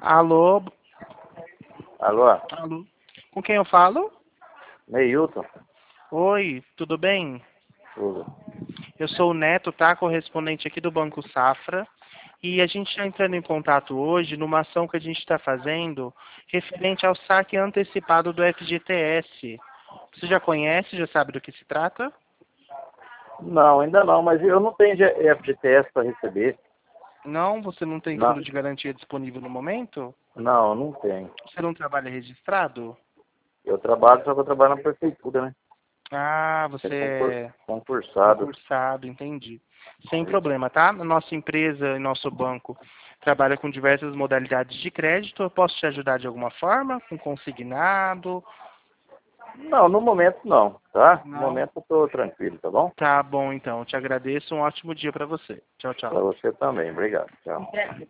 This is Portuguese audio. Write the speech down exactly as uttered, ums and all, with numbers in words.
Alô? Alô? Alô? Com quem eu falo? Neilton? Oi, tudo bem? Tudo. Eu sou o Neto, tá? Correspondente aqui do Banco Safra. E a gente está entrando em contato hoje numa ação que a gente está fazendo referente ao saque antecipado do F G T S. Você já conhece, já sabe do que se trata? Não, ainda não, mas eu não tenho F G T S para receber. Não? Você não tem Não, fundo de garantia disponível no momento? não, não tenho. Você não trabalha registrado? Eu trabalho, só que eu trabalho na prefeitura, né? Ah, você Ser concur- é concursado. concursado, entendi. Sem problema, tá? Nossa empresa e nosso banco trabalha com diversas modalidades de crédito. Eu posso te ajudar de alguma forma? Com consignado? Não, no momento não, tá? No Não? momento eu tô tranquilo, tá bom? Tá bom, então. Eu te agradeço. Um ótimo dia para você. Tchau, Para tchau. você também, obrigado. Tchau.